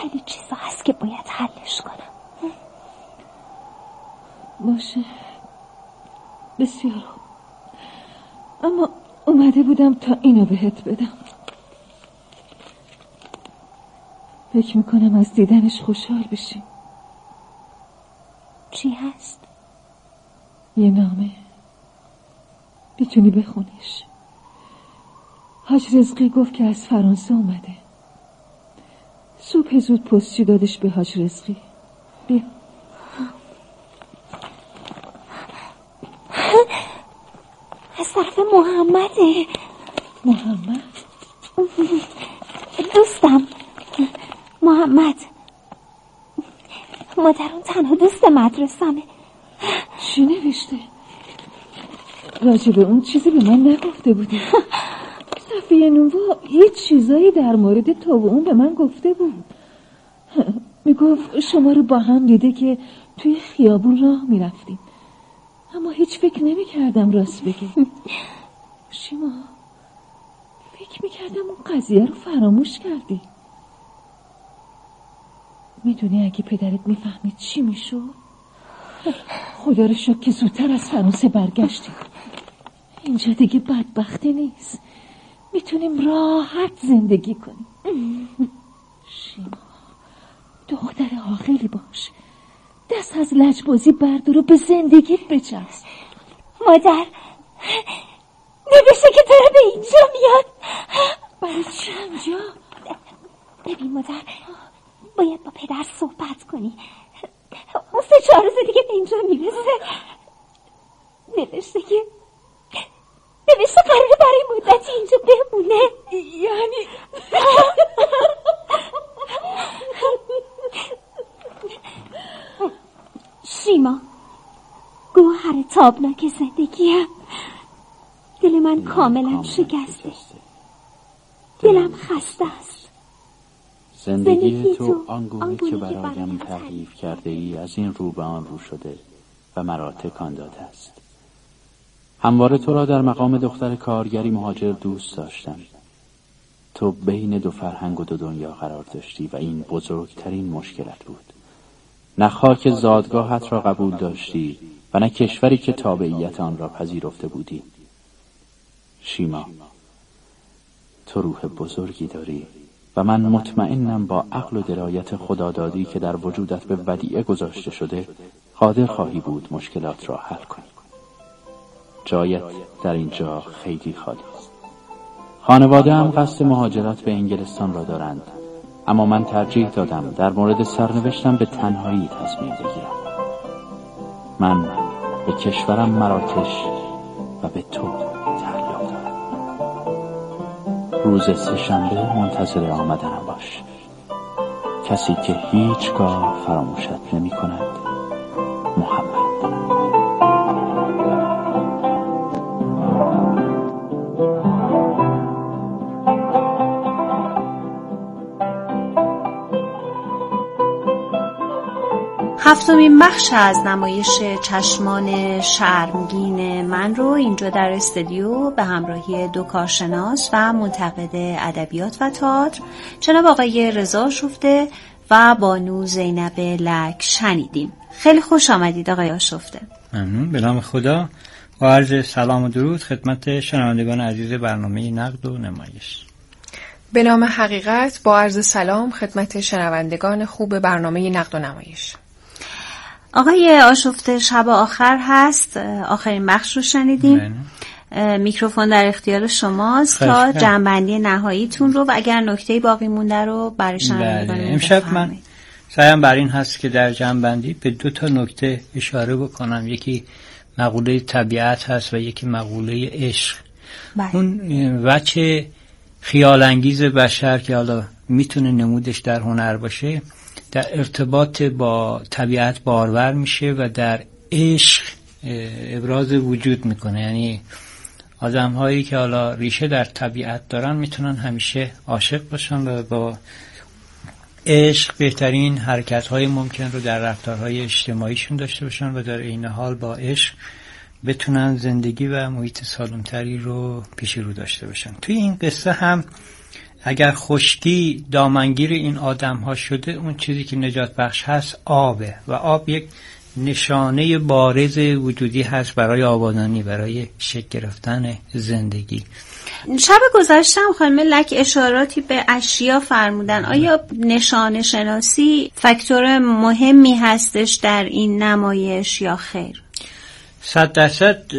خیلی چیزا هست که باید حلش کنم. باشه، بسیار خوب. اما اومده بودم تا اینو بهت بدم. فکر میکنم از دیدنش خوشحال بشی. چی هست؟ یه نامه، میتونی بخونیش. حاج رزقی گفت که از فرانسه اومده. صبح زود پستچی دادش به حاج رزقی. بیا. از طرف محمده. محمد؟ دوستم محمد. مادرم تنها دوست مدرسمه. چی نوشته؟ راجب اون چیزی به من نگفته بودی. صفیه نووا یه چیزایی در مورد تو و اون به من گفته بود. میگفت شما رو با هم دیده که توی خیابون راه میرفتیم، اما هیچ فکر نمیکردم راست بگی. شیما، فکر میکردم اون قضیه رو فراموش کردی. میدونی اگه پدرت میفهمید چی میشد؟ خدا رو شکر که زودتر از فرانسه برگشتیم. اینجا دیگه بدبختی نیست، میتونیم راحت زندگی کنیم. شیما، دختر عاقلی باش، دست از لجبازی بردار و به زندگیت بچسب. مادر نوشته که تو رو به اینجا میاد. برای چی اینجا؟ ببین مادر، باید با پدر صحبت کنی. اون 3-4 روز دیگه به اینجا میرسه. نوشته قراره برای مدتی اینجا بمونه. یعنی شیما، گوهر تابناک زندگیم. دل من کاملا شکسته، دلم خسته است. زندگی تو آنگونه که برایم تعریف کرده ای از این رو به آن رو شده و مرا تکان داده است. همواره تو را در مقام دختر کارگری مهاجر دوست داشتم. تو بین دو فرهنگ و دو دنیا قرار داشتی و این بزرگترین مشکلت بود. نه خاک زادگاهت را قبول داشتی و نه کشوری که تابعیت آن را پذیرفته بودی. شیما، تو روح بزرگی داری و من مطمئنم با عقل و درایت خدادادی که در وجودت به ودیعه گذاشته شده قادر خواهی بود مشکلات را حل کنی. جایت در اینجا خیلی خالی است. خانواده هم قصد مهاجرت به انگلستان را دارند، اما من ترجیح دادم در مورد سرنوشتم به تنهایی تصمیم بگیرم. من به کشورم مراکش و به تو تعلق دارم. روز 3 شنبه منتظر آمدنم باش. کسی که هیچگاه فراموشت نمی کند، محمد. هفتمین بخش از نمایش چشمان شرمگین من رو اینجا در استودیو به همراهی 2 کارشناس و منتقد ادبیات و تئاتر جناب آقای رضا آشفته و بانو زینب لک شنیدیم. خیلی خوش آمدید آقای آشفته. ممنون. به نام خدا و عرض سلام و درود خدمت شنوندگان عزیز برنامه نقد و نمایش. به نام حقیقت با عرض سلام خدمت شنوندگان خوب برنامه نقد و نمایش. آقای آشفته، شب آخر هست، آخرین بخش رو شنیدیم. میکروفون در اختیار شماست تا جنبندی نهاییتون رو و اگر نکته‌ای باقی مونده رو برای شنوندگان امشب من سعیم بر این هست که در جنبندی به 2 تا نکته اشاره بکنم. یکی مقوله طبیعت هست و یکی مقوله عشق. اون وجه خیال انگیز بشر که حالا میتونه نمودش در هنر باشه، در ارتباط با طبیعت بارور میشه و در عشق ابراز وجود میکنه. یعنی آدم هایی که حالا ریشه در طبیعت دارن میتونن همیشه عاشق باشن و با عشق بهترین حرکت های ممکن رو در رفتارهای اجتماعیشون داشته باشن و در عین حال با عشق بتونن زندگی و محیط سالمتری رو پیش رو داشته باشن. توی این قصه هم اگر خشکی دامنگیر این آدم ها شده، اون چیزی که نجات بخش هست آبه و آب یک نشانه بارز وجودی هست برای آبادانی، برای شکل گرفتن زندگی. شب گذشتم خانم لک اشاراتی به اشیا فرمودن. آیا نشانه شناسی فاکتور مهمی هستش در این نمایش یا خیر؟ 100%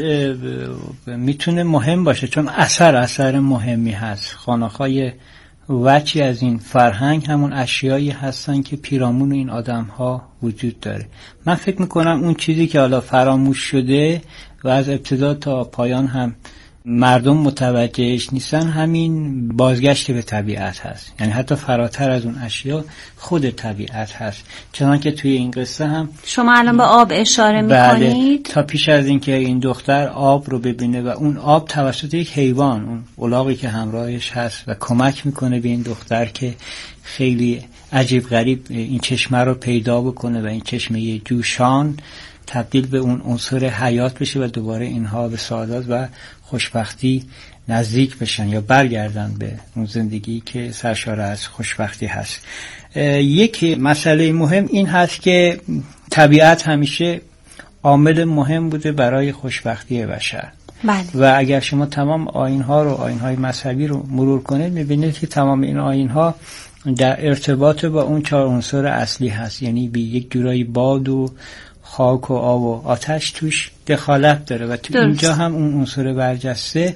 میتونه مهم باشه، چون اثر مهمی هست. خانه‌های وچی از این فرهنگ همون اشیایی هستن که پیرامون این آدم ها وجود داره. من فکر میکنم اون چیزی که حالا فراموش شده و از ابتدا تا پایان هم مردم متوجهش نیستن، همین بازگشت به طبیعت هست. یعنی حتی فراتر از اون اشیا خود طبیعت هست. چنانکه توی این قصه هم شما الان به آب اشاره میکنید. تا پیش از اینکه این دختر آب رو ببینه و اون آب توسط یک حیوان، اون الاغی که همراهش هست و کمک میکنه به این دختر که خیلی عجیب غریب این چشمه رو پیدا بکنه و این چشمه جوشان تبدیل به اون عنصر حیات بشه و دوباره اینها به سعادت و خوشبختی نزدیک بشن یا برگردن به اون زندگی که سرشار از خوشبختی هست. یک مسئله مهم این هست که طبیعت همیشه عامل مهم بوده برای خوشبختی بشر. بله. و اگر شما تمام آیین‌ها رو، آیین‌های مذهبی رو مرور کنید، می‌بینید که تمام این آیین‌ها در ارتباط با اون 4 عنصر اصلی هست. یعنی به یک جورایی باد و خاک و آب و آتش توش دخالت داره و تو اینجا هم اون عنصر برجسته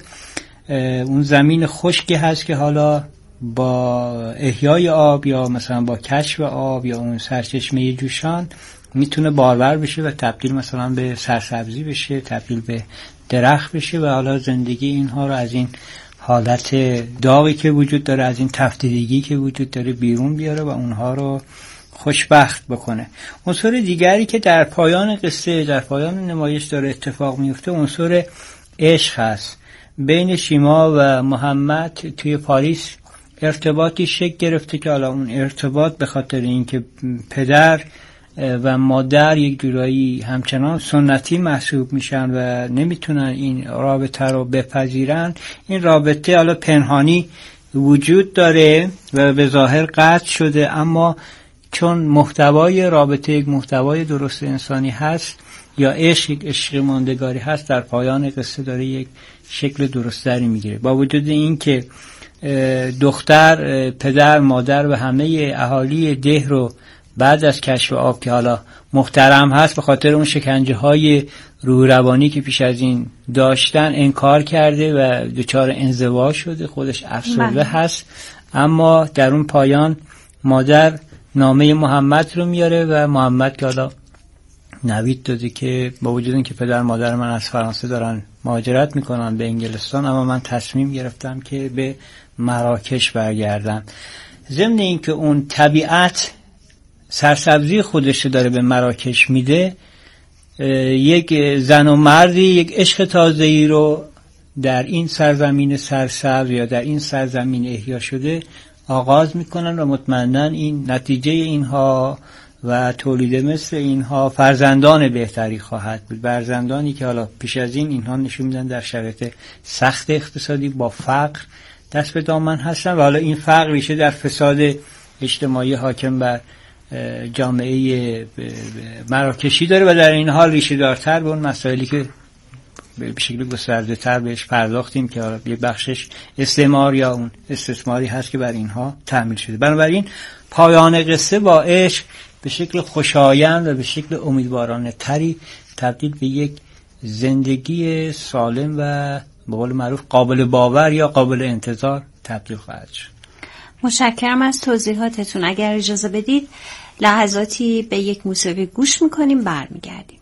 اون زمین خشکی هست که حالا با احیای آب یا مثلا با کشف آب یا اون سرچشمه جوشان میتونه بارور بشه و تبدیل مثلا به سرسبزی بشه، تبدیل به درخت بشه و حالا زندگی اینها رو از این حالت داغی که وجود داره، از این تفتیدگی که وجود داره بیرون بیاره و اونها رو خوشبخت بکنه. عنصر دیگری که در پایان قصه، در پایان نمایش داره اتفاق میفته، عنصر عشق هست. بین شیما و محمد توی پاریس ارتباطی شکل گرفته که حالا اون ارتباط به خاطر اینکه پدر و مادر یک جورایی همچنان سنتی محسوب میشن و نمیتونن این رابطه رو بپذیرن، این رابطه حالا پنهانی وجود داره و به ظاهر قطع شده، اما چون محتوای رابطه یک محتوای درست انسانی هست یا عشق یک عشق ماندگاری هست، در پایان قصه داره یک شکل درستری میگیره. با وجود این که دختر پدر مادر و همه اهالی ده رو بعد از کشف آب که حالا محترم هست به خاطر اون شکنجه های روح روانی که پیش از این داشتن انکار کرده و دچار انزوا شده، خودش افسرده هست، اما در اون پایان مادر نامه محمد رو میاره و محمد که حالا نوید داده که با وجود این که پدر مادر من از فرانسه دارن مهاجرت میکنن به انگلستان، اما من تصمیم گرفتم که به مراکش برگردم. ضمن این که اون طبیعت سرسبزی خودش داره به مراکش میده، یک زن و مردی یک عشق تازه‌ای رو در این سرزمین سرسبز یا در این سرزمین احیا شده آغاز میکنن و مطمئناً این نتیجه اینها و تولید مثل اینها فرزندان بهتری خواهد بود. فرزندانی که حالا پیش از این اینها نشون میدن در شرایط سخت اقتصادی با فقر دست به دامن هستن و حالا این فقر ریشه در فساد اجتماعی حاکم بر جامعه مراکشی داره و در این حال ریشه دارتر به اون مسائلی که به شکل گسترده تر بهش پرداختیم که یه بخشش استعمار یا اون استثماری هست که بر اینها تحمیل شده. بنابراین پایان قصه با عشق به شکل خوشایند و به شکل امیدوارانه تری تبدیل به یک زندگی سالم و به قول معروف قابل باور یا قابل انتظار تبدیل خواهد شد. متشکرم از توضیحاتتون. اگر اجازه بدید لحظاتی به یک موسیقی گوش میکنیم، برمیگردیم.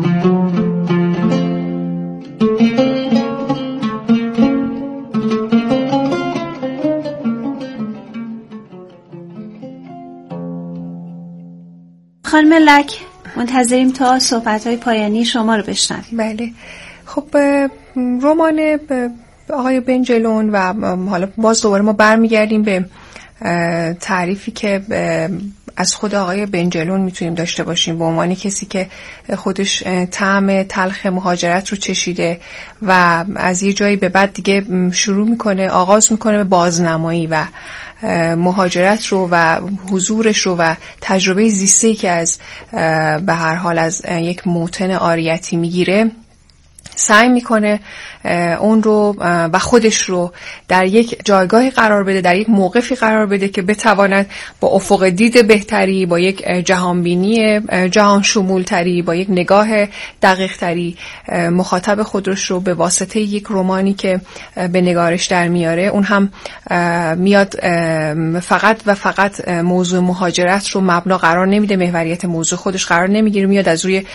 خانم لک، منتظریم تا صحبت‌های پایانی شما رو بشنویم. بله. خب رمان آقای بنجلون و حالا باز دوباره ما برمیگردیم به تعریفی که از خود آقای بنجلون میتونیم داشته باشیم به عنوان کسی که خودش طعم تلخ مهاجرت رو چشیده و از یه جایی به بعد دیگه آغاز میکنه به بازنمایی و مهاجرت رو و حضورش رو و تجربه زیسته‌ای که از به هر حال از یک موطن عاریتی میگیره، سعی میکنه اون رو و خودش رو در یک جایگاهی قرار بده، در یک موقفی قرار بده که بتواند با افق دید بهتری، با یک جهانبینی جهان شمولتری، با یک نگاه دقیق تری مخاطب خودش رو به واسطه یک رمانی که به نگارش در میاره، اون هم میاد فقط و فقط موضوع مهاجرت رو مبنا قرار نمیده، محوریت موضوع خودش قرار نمیگیره، میاد از روی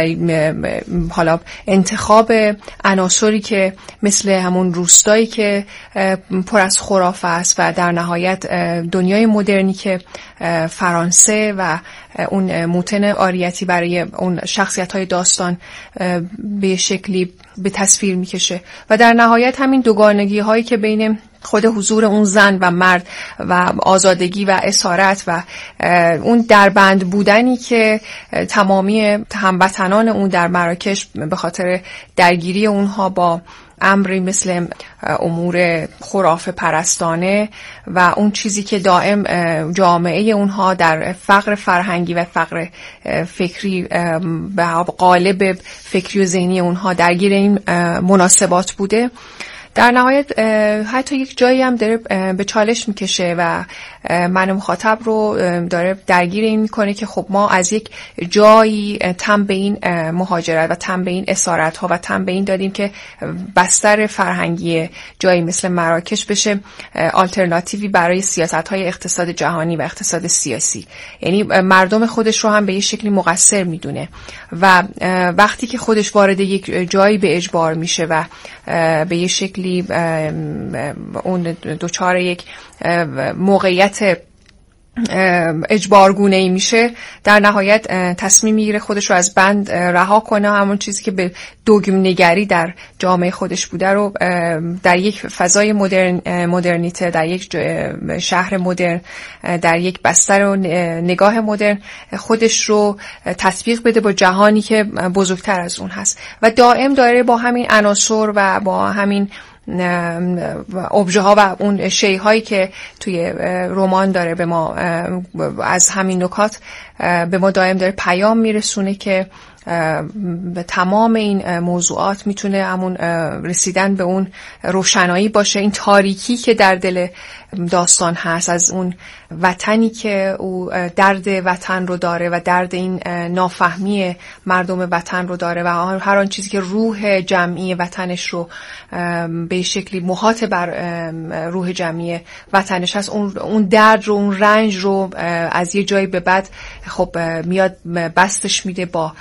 حالا انتخاب عناصری که مثل همون روستایی که پر از خرافه است و در نهایت دنیای مدرنی که فرانسه و اون موطن عاریتی برای اون شخصیت‌های داستان به شکلی به تصویر میکشه و در نهایت همین دوگانگی هایی که بین خود حضور اون زن و مرد و آزادگی و اسارت و اون دربند بودنی که تمامی هموطنان اون در مراکش به خاطر درگیری اونها با امری مثل امور خرافه پرستانه و اون چیزی که دائم جامعه اونها در فقر فرهنگی و فقر فکری به قالب فکری و ذهنی اونها درگیر این مناسبات بوده، در نهایت حتی یک جایی هم داره به چالش میکشه و من مخاطب رو داره درگیر این میکنه که خب ما از یک جایی تم به این مهاجرت و تم به این اسارت ها و تم به این دادیم که بستر فرهنگی جایی مثل مراکش بشه آلترناتیوی برای سیاست های اقتصاد جهانی و اقتصاد سیاسی، یعنی مردم خودش رو هم به یک شکلی مقصر میدونه و وقتی که خودش وارد یک جایی به اجبار میشه و به یک شکلی اون دوچار یک موقعیت اجبارگونه‌ای میشه، در نهایت تصمیم میگیره خودش رو از بند رها کنه، همون چیزی که به دوگم نگری در جامعه خودش بوده رو در یک فضای مدرنیته، در یک شهر مدرن، در یک بستر و نگاه مدرن خودش رو تطبیق بده با جهانی که بزرگتر از اون هست و دائم داره با همین عناصر و با همین ابژه ها و اون شی هایی که توی رمان داره به ما از همین نکات به ما دائم داره پیام میرسونه که به تمام این موضوعات میتونه همون رسیدن به اون روشنایی باشه، این تاریکی که در دل داستان هست از اون وطنی که او درد وطن رو داره و درد این نافهمی مردم وطن رو داره و هر آن چیزی که روح جمعی وطنش رو به شکلی محاط بر روح جمعی وطنش هست، اون درد رو، اون رنج رو از یه جایی به بعد خب میاد بستش میده با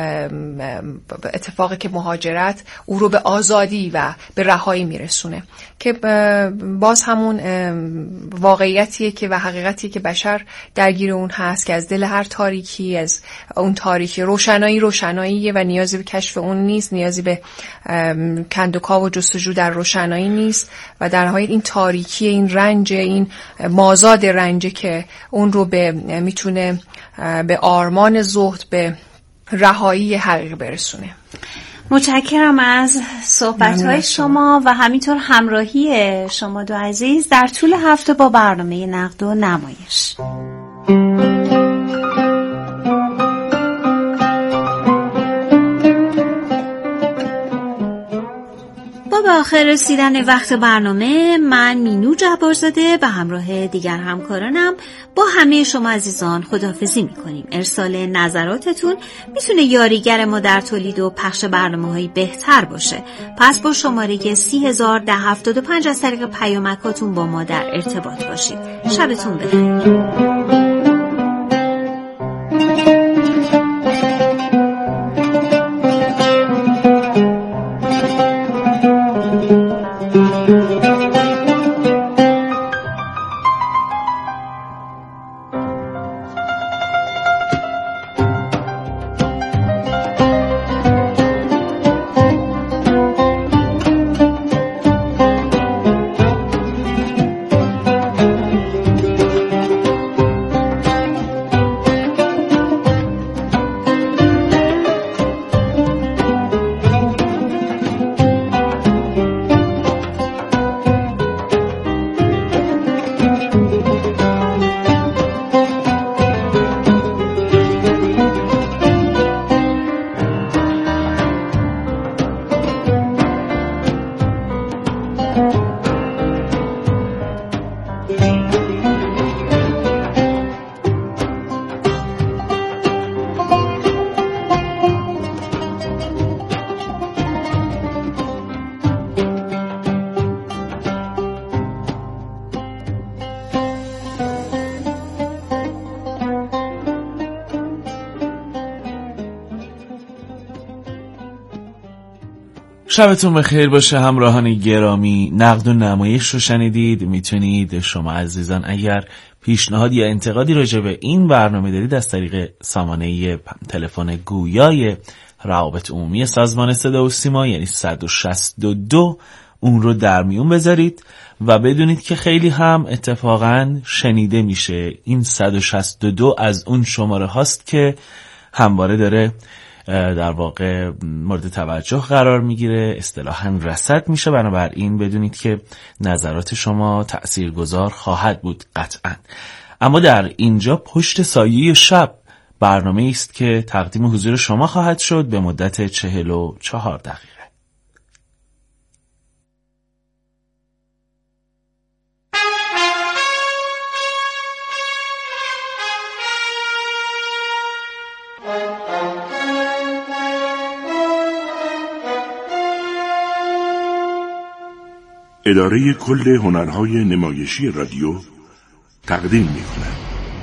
اتفاقی که مهاجرت او رو به آزادی و به رهایی میرسونه که باز همون واقعیتیه که و حقیقتیه که بشر درگیر اون هست که از دل هر تاریکی، از اون تاریکی روشناییه و نیازی به کشف اون نیست، نیازی به کندوکاو و جستجو در روشنایی نیست و در نهایت این تاریکی، این رنج، این مازاد رنج که اون رو میتونه به آرمان زهد، به رهایی حقیقی برسونه. متشکرم از صحبت‌های شما و همینطور همراهی شما دو عزیز در طول هفته با برنامه نقد و نمایش. به آخر رسیدن وقت برنامه، من مینو جبارزاده و همراه دیگر همکارانم با همه شما عزیزان خداحافظی میکنیم. ارسال نظراتتون میتونه یاریگر ما در تولید و پخش برنامه‌های بهتر باشه. پس با شماره 301075 از طریق پیامکاتون با ما در ارتباط باشید. شبتون بخیر. شبتون بخیر باشه همراهان گرامی. نقد و نمایش رو شنیدید. میتونید شما عزیزان اگر پیشنهاد یا انتقادی راجع به این برنامه دارید از طریق سامانه تلفن گویای روابط عمومی سازمان صدا و سیما یعنی 162 اون رو در میون بذارید و بدونید که خیلی هم اتفاقا شنیده میشه. این 162 از اون شماره هاست که همواره داره در واقع مورد توجه قرار میگیره، اصطلاحاً رصد میشه. بنابراین بدونید که نظرات شما تأثیرگذار خواهد بود قطعاً. اما در اینجا پشت سایه شب برنامه است که تقدیم حضور شما خواهد شد به مدت 44 دقیقه. اداره کل هنرهای نمایشی رادیو تقدیم می‌کند.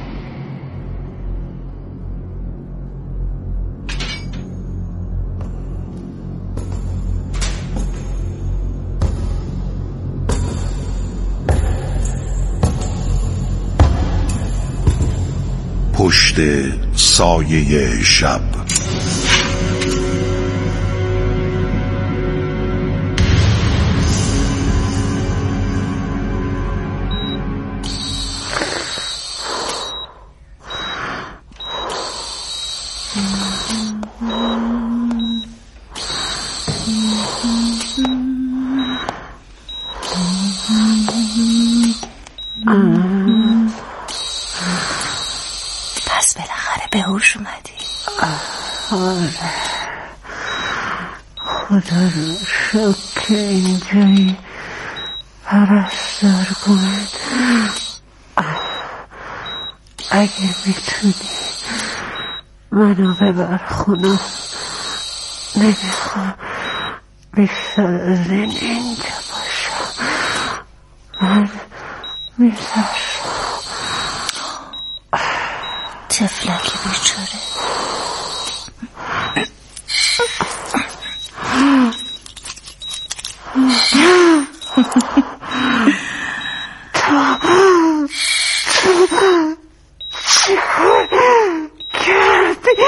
پشت سایه شب. پس بالاخره به هوش اومدی. آره، خدا رو شکر اینجایی پرستار کنید. اگه میتونی منو ببر خونه، نمیخوام بیشتر از این اینجا باشم. من میترسم. تفلکی بیچاره. چیکار کردی؟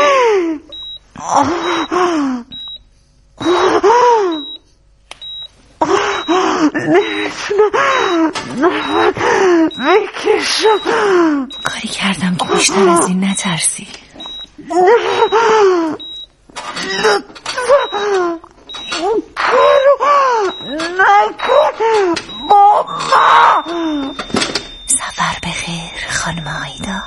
نمیتونم بکشم. کاری کردم که بیشتر از این نترسی. اون کارو نکن ماما. سفر بخیر خانم آیدا.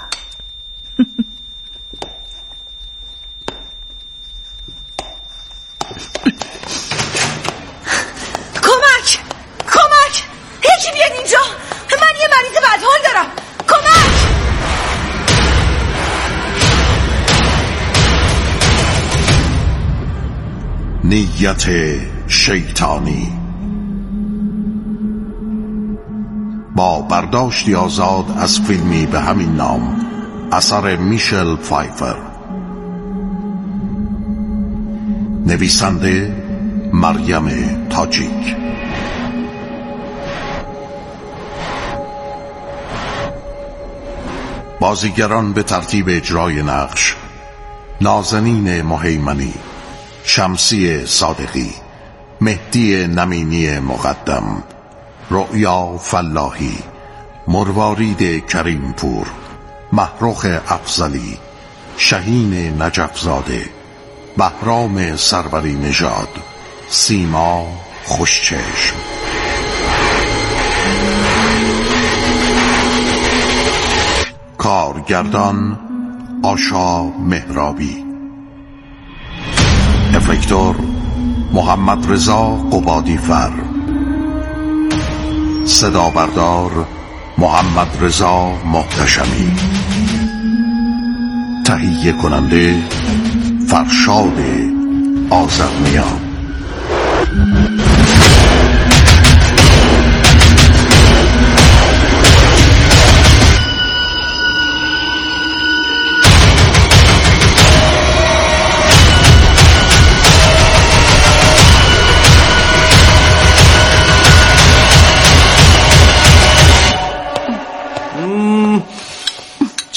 کمک یکی بیاد اینجا، من یه مریض بدحال دارم. کمک. نیت شیطانی با برداشتی آزاد از فیلمی به همین نام اثر میشل پفایفر. نویسنده مریم تاجیک. بازیگران به ترتیب اجرای نقش: نازنین مهیمنی، شمسی صادقی، مهدی نمینی مقدم، رؤیا فلاحی، مروارید کریمپور، محروخ افضلی، شهین نجفزاده، بهرام سروری نژاد، سیما خوشچشم. کارگردان آشا مهرابی. افکتور محمد رضا قبادی فر. صدا بردار محمد رضا محتشمی. تهیه کننده فرشاد آذرنیا.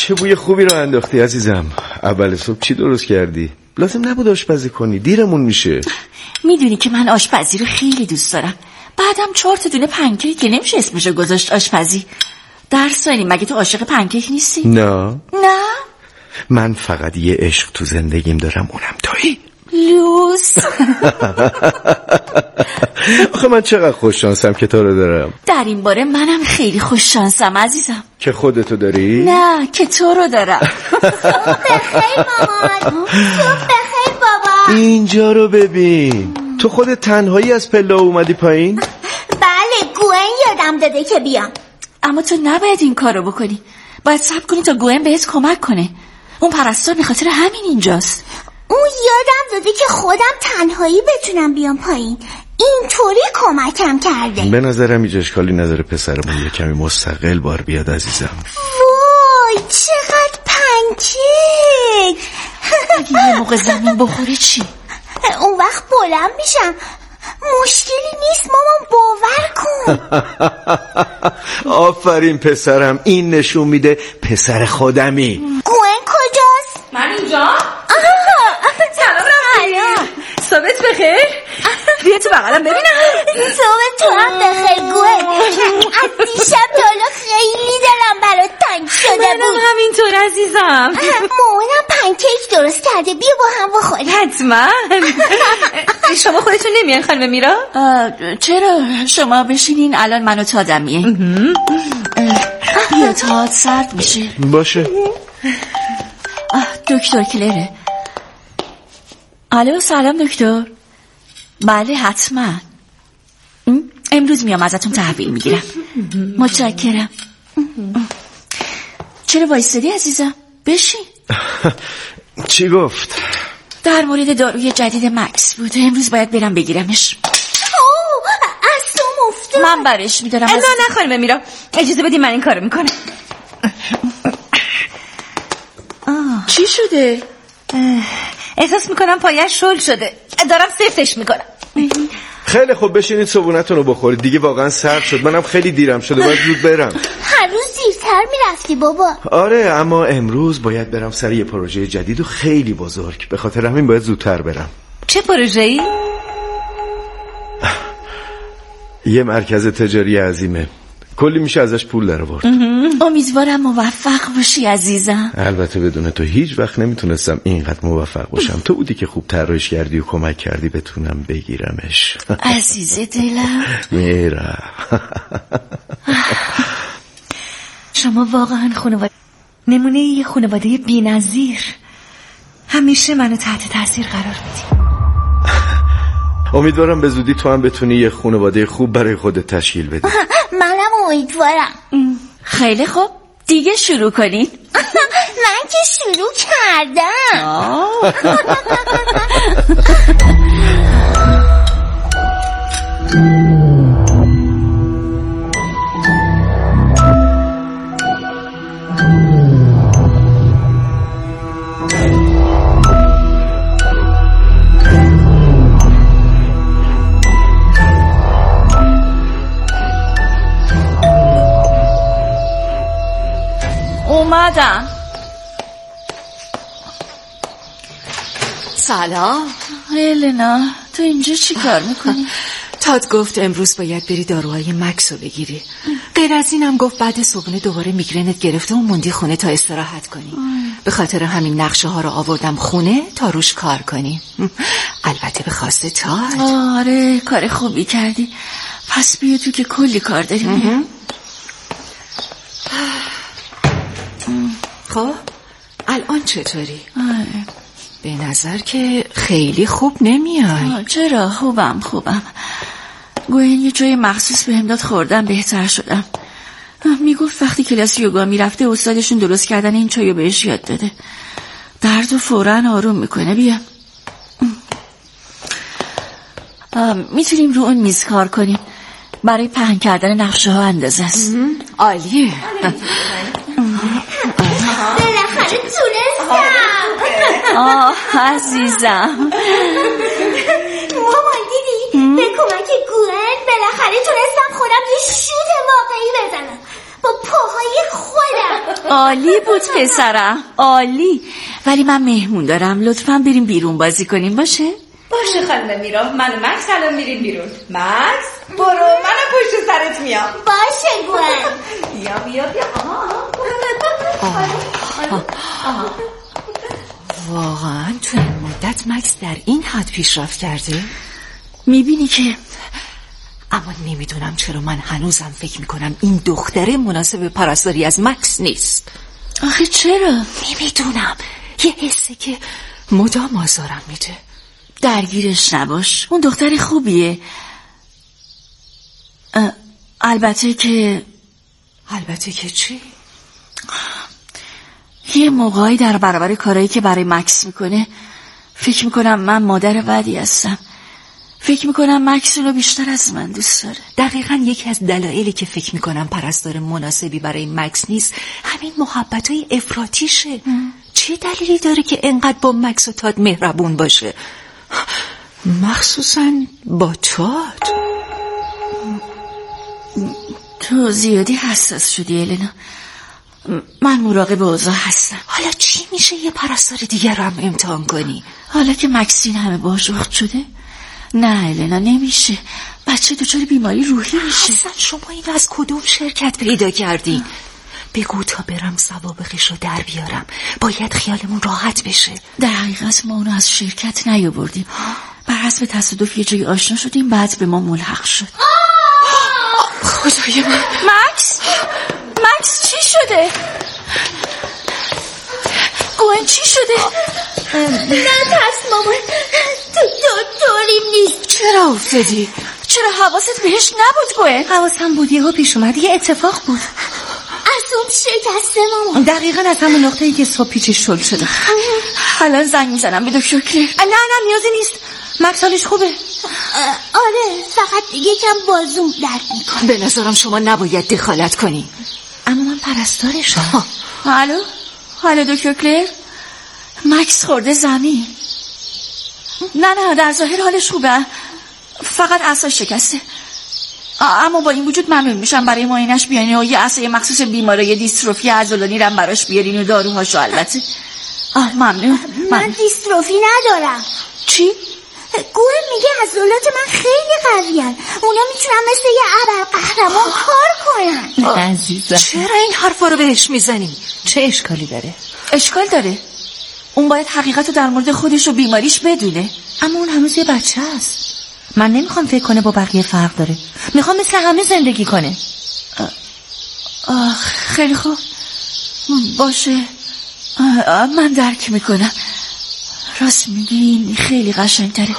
چه بوی خوبی رو انداختی عزیزم. اول صبح چی درست کردی؟ لازم نبود آشپزی کنی، دیرمون میشه. میدونی که من آشپزی رو خیلی دوست دارم. بعدم 4 تا دونه پنکیک که نمیشه اسمشو گذاشت آشپزی. درسانی مگه تو عاشق پنکیک نیستی؟ نه من فقط یه عشق تو زندگیم دارم، اونم تویی. لوس. آخه من چقدر خوش شانسم که تو رو دارم. در این باره منم خیلی خوش شانسم عزیزم. که خودتو داری؟ نه که تو رو دارم. بخیر مامان. بخیر بابا. اینجا رو ببین. تو خودت تنهایی از پله اومدی پایین؟ بله گوئن یادم داده که بیام. اما تو نباید این کارو بکنی. باید صبر کنی تا گوئن بهت کمک کنه. اون پرستار به خاطر همین اینجاست. اون یادم داده که خودم تنهایی بتونم بیام پایین. اینطوری کمکم کرده. به نظرم هیچ اشکالی نداره پسرمون یه کمی مستقل بار بیاد عزیزم. وای چقدر پنکیک. اگه یه موقع زمین بخوره چی؟ اون وقت بلند میشم. مشکلی نیست مامان، باور کن. آفرین پسرم، این نشون میده پسر خودمی. گوئن کجاست؟ من اینجا. سلام رفتی. صبحت بخیر. بیا تو بغلم ببینم. صبح تو هم بخیر گوئن. از دیشب تا حالا خیلی دلم برات تنگ شده بود. منم همینطور عزیزم. مامانم پنکیک درست کرده، بیا با هم بخوریم. حتما. شما خودتون نمیان خانم میرا؟ چرا؟ شما بشینین، الان منو تادمیه. بیا تا سرد میشه. باشه. دکتر کلره. الو سلام دکتر. بله حتما. امروز میام ازتون تحویل میگیرم. متشکرم. چرا وایسادی عزیزم؟ بشین. چی گفت؟ در مورد داروی جدید مکس بود. امروز باید برم بگیرمش. از تو مفتون. من برش میدارم. نه خانم میرا، اجازه بدید من این کارو میکنم. چی شده؟ احساس میکنم پایش شل شده، دارم سفتش میکنم. خیلی خوب بشینید صبحونتون رو بخورید، دیگه واقعا سرد شد. منم خیلی دیرم شده، باید زود برم. هر روز دیرتر میرفتی بابا. آره اما امروز باید برم سر یه پروژه جدید و خیلی بزرگ، به خاطر همین باید زودتر برم. چه پروژه‌ای؟ یه مرکز تجاری عظیمه، کلی میشه ازش پول در آورد. امیدوارم موفق باشی عزیزم. البته بدون تو هیچ وقت نمیتونستم اینقدر موفق باشم. تو بودی که خوب طراحیش کردی و کمک کردی بتونم بگیرمش. عزیز دلم. میرا. شما واقعا خانواده، نمونه یه خانواده بی‌نظیر. همیشه منو تحت تاثیر قرار میدی. امیدوارم به زودی تو هم بتونی یه خانواده خوب برای خودت تشکیل بدی. منم امیدوارم. خیلی خوب، دیگه شروع کنین. من که شروع کردم. اومدم. سلام. النا تو اینجا چی کار میکنی؟ تاد گفت امروز باید بری داروهای مکس رو بگیری. غیر از اینم گفت بعد صبحونه دوباره میگرنت گرفته و موندی خونه تا استراحت کنی. به خاطر همین نقشه ها رو آوردم خونه تا روش کار کنی. البته به خواسته تاد. آره کار خوبی کردی. پس بیا تو که کلی کار داریم. خب الان چطوری؟ به نظر که خیلی خوب نمیای. چرا؟ خوبم. گوین یه جای مخصوص به امداد خوردم بهتر شدم. میگفت وقتی کلاس یوگا میرفته استادشون درست کردن این چایو بهش یاد داده. دردو فوراً آروم میکنه. بیا میتونیم رو اون میز کار کنیم. برای پهن کردن نقشه ها اندازه است. عالیه. بالاخره تونستم. عزیزم. مامان دیدی؟ به کمک گوئن بالاخره تونستم خودم یه شوت واقعی بزنم. با پاهای خودم. عالی بود پسرم، عالی. ولی من مهمون دارم، لطفاً بریم بیرون بازی کنیم باشه؟ باشه خانم میرا، من و مکس الان میریم بیرون. مکس برو، منم پشت سرت میام. باشه گوهر. بیا. واقعا تو این مدت مکس در این حد پیشرفت کرده؟ میبینی که اما نمیدونم چرا من هنوزم فکر میکنم این دختره مناسب پرستاری از مکس نیست. آخه چرا؟ نمیدونم، یه حسه که مدام آزارم میده. درگیرش نباش، اون دختر خوبیه. البته که چی؟ یه موقعی در برابر کارهایی که برای مکس میکنه فکر میکنم من مادر بدی هستم. فکر میکنم مکس رو بیشتر از من دوست داره. دقیقاً یکی از دلایلی که فکر میکنم پرستار مناسبی برای مکس نیست همین محبتای افراطیشه. چه دلیلی داره که انقدر با مکس و تاد مهربون باشه، مخصوصاً با تاد؟ تو زیادی حساس شدی النا، من مراقب اوضاع هستم. حالا چی میشه یه پرستار دیگر رو هم امتحان کنی؟ حالا که مکسین همه باش وقت شده؟ نه النا نمیشه، بچه دچار بیماری روحی میشه. اصلا شما این از کدوم شرکت پیدا کردین؟ بگو تا برم سوابقش رو در بیارم، باید خیالمون راحت بشه. در حقیقت ما اونو از شرکت نیاوردیم، بر حسب تصادف یه جایی آشنا شدیم، بعد به ما ملحق شد. خدای من. مکس چی شده؟ گوهن چی شده؟ نه ترس مامان، طوریم نیست. چرا افتادی؟ چرا حواست بهش نبود گوهن؟ حواسم بود، یهو پیش اومد، یه اتفاق بود. از اون شکسته مامان. دقیقاً از همون نقطه‌ای که صبح پیچش شل شده. الان زنگ میزنم به دکتر کلیر. نه نیازی نیست، مکس حالش خوبه. آره فقط یکم بازوم درد میکنه. به نظرم شما نباید دخالت کنی. اما من پرستارشم. الو دکتر کلیر، مکس خورده زمین. نه در ظاهر حالش خوبه، فقط عصاش شکسته. اما با این وجود ممنون میشم برای معاینش بیانین و یه عصای مخصوص بیماری دیستروفی عضلانی رو براش بیارین و داروهاشو. البته ممنون. من دیستروفی ندارم. چی؟ گوه میگه عضلات من خیلی قویان، اونا میتونن مثل یه ابرقهرمان کار کنن. عزیزم چرا این حرفا رو بهش میزنی؟ چه اشکالی داره؟ اشکال داره، اون باید حقیقت رو در مورد خودش و بیماریش بدونه. اما اون هنوز یه بچه است. من نمیخوام فکر کنه با بقیه فرق داره، میخوام مثل همه زندگی کنه. خیلی خوب باشه، من درک میکنم. راست میگین، خیلی قشنگتره.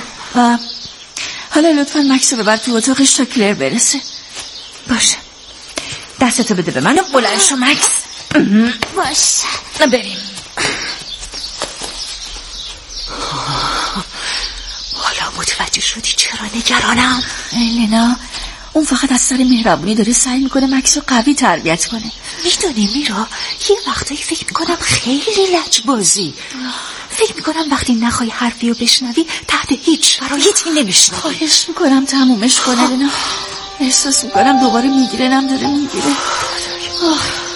حالا لطفاً مکس رو ببر تو اتاقش تا کلیر برسه. باشه، دستتو بده به من و بلند شو مکس. باشه بریم. حالا متوجه شدی چرا نگرانم؟ النا اون فقط از سر مهربونی داره سعی میکنه مکس رو قوی تربیت کنه. میدونی میرا، یه وقتایی فکر میکنم خیلی لجبازی. فکر میکنم وقتی نخوای حرفی رو بشنوی تحت هیچ شرایطی نمیشنوی. خواهش میکنم تمومش کن النا، احساس میکنم دوباره میگیرنم داره میگیره.